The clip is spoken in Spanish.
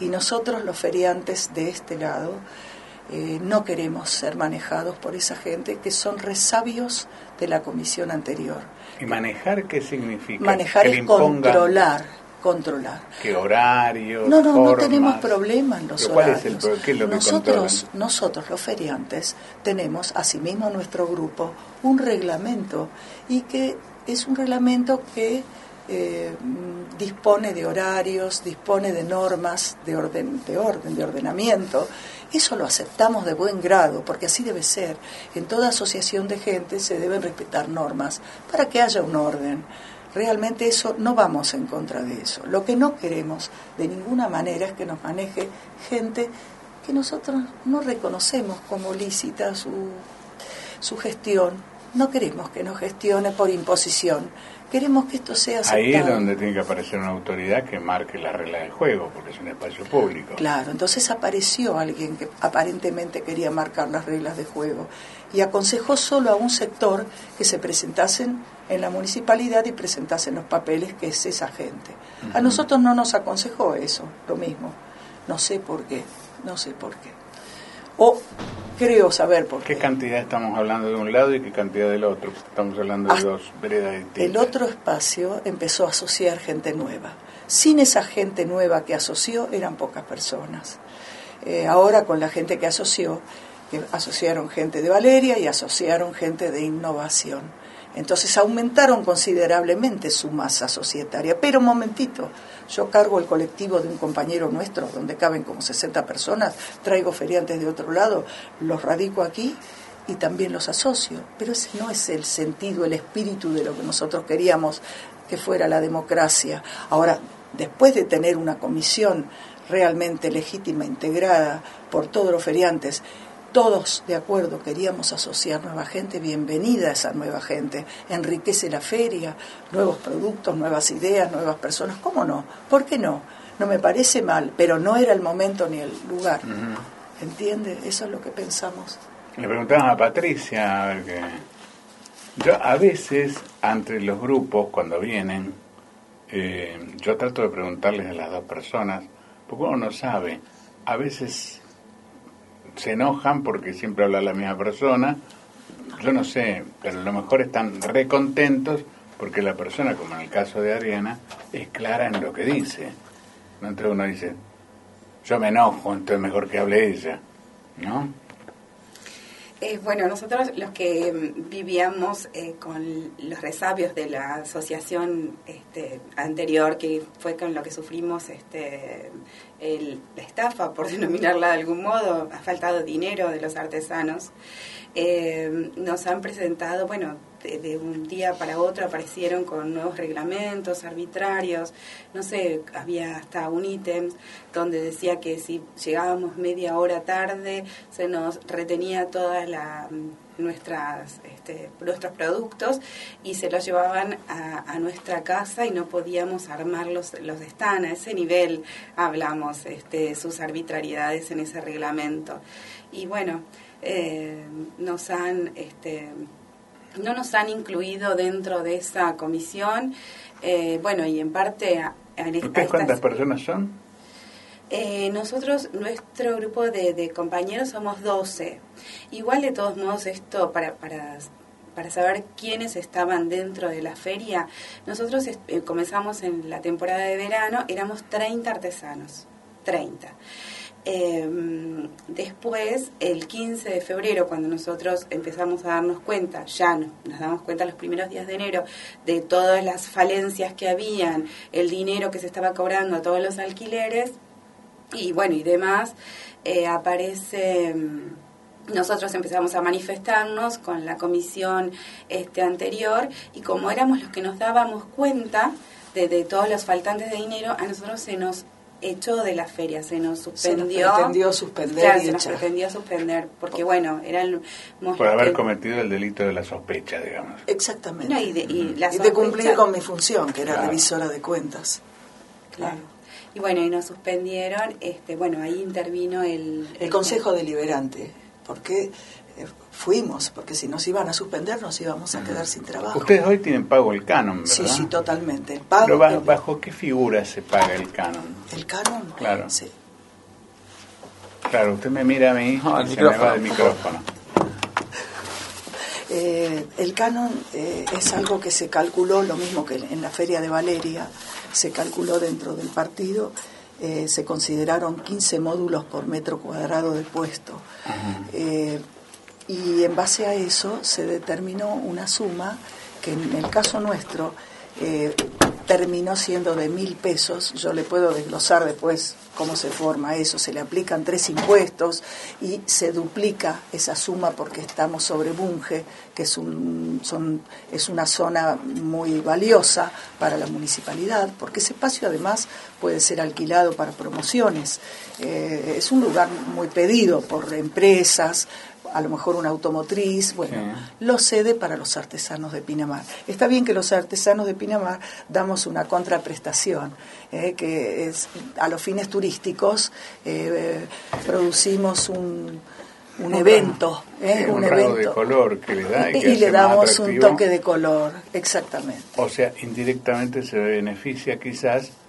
Y nosotros los feriantes de este lado no queremos ser manejados por esa gente que son resabios de la comisión anterior. ¿Y manejar qué significa? Manejar es controlar. ¿Qué horarios? No formas? tenemos problema en los horarios. ¿Qué es lo que nosotros los feriantes tenemos asimismo en nuestro grupo un reglamento, y que es un reglamento que dispone de horarios, dispone de normas, de ordenamiento. Eso lo aceptamos de buen grado, porque así debe ser. En toda asociación de gente se deben respetar normas para que haya un orden. Realmente eso, no vamos en contra de eso. Lo que no queremos de ninguna manera es que nos maneje gente que nosotros no reconocemos como lícita su gestión. No queremos que nos gestione por imposición. Queremos que esto sea aceptado. Ahí es donde tiene que aparecer una autoridad que marque las reglas del juego, porque es un espacio público. Claro, entonces apareció alguien que aparentemente quería marcar las reglas de juego y aconsejó solo a un sector que se presentasen en la municipalidad y presentasen los papeles, que es esa gente. A nosotros no nos aconsejó eso, lo mismo. No sé por qué. O creo saber por qué. ¿Qué cantidad estamos hablando de un lado y qué cantidad del otro? Estamos hablando de dos veredas distintas. El otro espacio empezó a asociar gente nueva. Sin esa gente nueva que asoció, eran pocas personas. Ahora con la gente que asociaron gente de Valeria y asociaron gente de innovación. Entonces aumentaron considerablemente su masa societaria. Pero un momentito, yo cargo el colectivo de un compañero nuestro, donde caben como 60 personas, traigo feriantes de otro lado, los radico aquí y también los asocio. Pero ese no es el sentido, el espíritu de lo que nosotros queríamos que fuera la democracia. Ahora, después de tener una comisión realmente legítima, integrada por todos los feriantes, todos de acuerdo queríamos asociar nueva gente, bienvenida a esa nueva gente, enriquece la feria, nuevos productos, nuevas ideas, nuevas personas, ¿cómo no? ¿Por qué no? No me parece mal, pero no era el momento ni el lugar, ¿entiende? Eso es lo que pensamos. Le preguntaban a Patricia, a ver qué... Yo a veces, entre los grupos, cuando vienen, yo trato de preguntarles a las dos personas, porque uno no sabe, a veces se enojan porque siempre habla la misma persona, yo no sé, pero a lo mejor están recontentos porque la persona, como en el caso de Ariana, es clara en lo que dice. ¿No? Entonces uno dice, yo me enojo, entonces mejor que hable ella, ¿no? Bueno, nosotros los que vivíamos con los resabios de la asociación anterior, que fue con lo que sufrimos la estafa, por denominarla de algún modo, ha faltado dinero de los artesanos, nos han presentado, bueno, de un día para otro aparecieron con nuevos reglamentos arbitrarios, no sé, había hasta un ítem donde decía que si llegábamos media hora tarde se nos retenía todas nuestros productos y se los llevaban a nuestra casa y no podíamos armar los stands. A ese nivel hablamos, sus arbitrariedades en ese reglamento. Y bueno, no nos han incluido dentro de esa comisión, bueno, y en parte... ¿Ustedes cuántas personas son? Nosotros, nuestro grupo de compañeros somos 12. Igual, de todos modos, esto para saber quiénes estaban dentro de la feria, nosotros comenzamos en la temporada de verano, éramos 30 artesanos, 30. Después, el 15 de febrero, cuando nosotros empezamos a darnos cuenta, ya nos damos cuenta los primeros días de enero de todas las falencias que habían, el dinero que se estaba cobrando a todos los alquileres y bueno y demás, aparece... Nosotros empezamos a manifestarnos con la comisión anterior y como éramos los que nos dábamos cuenta de todos los faltantes de dinero, a nosotros se nos echó de la feria, se nos suspendió. Se nos pretendió suspender. Claro, se nos pretendió suspender, porque bueno, por haber cometido el delito de la sospecha, digamos. Exactamente. No, y de cumplir con mi función, que era revisora de cuentas. Claro. Y bueno, y nos suspendieron, bueno, ahí intervino el Consejo Deliberante, porque fuimos, porque si nos iban a suspender nos íbamos a quedar sin trabajo. Ustedes hoy tienen pago el canon, ¿verdad? Sí, totalmente. El pago. Pero ¿bajo qué figura se paga el canon? ¿El canon? Claro. Sí. Claro, usted me mira a mí y se me va el micrófono. El canon es algo que se calculó, lo mismo que en la Feria de Valeria, se calculó dentro del partido, se consideraron 15 módulos por metro cuadrado de puesto. Y en base a eso se determinó una suma que en el caso nuestro terminó siendo de 1.000 pesos. Yo le puedo desglosar después cómo se forma eso. Se le aplican 3 impuestos y se duplica esa suma porque estamos sobre Bunge, que es una zona muy valiosa para la municipalidad, porque ese espacio además puede ser alquilado para promociones. Es un lugar muy pedido por empresas, a lo mejor una automotriz, bueno, lo cede para los artesanos de Pinamar. Está bien que los artesanos de Pinamar damos una contraprestación, que es a los fines turísticos, producimos un evento, un evento de color que le da y le damos un toque de color, exactamente. O sea, indirectamente se beneficia quizás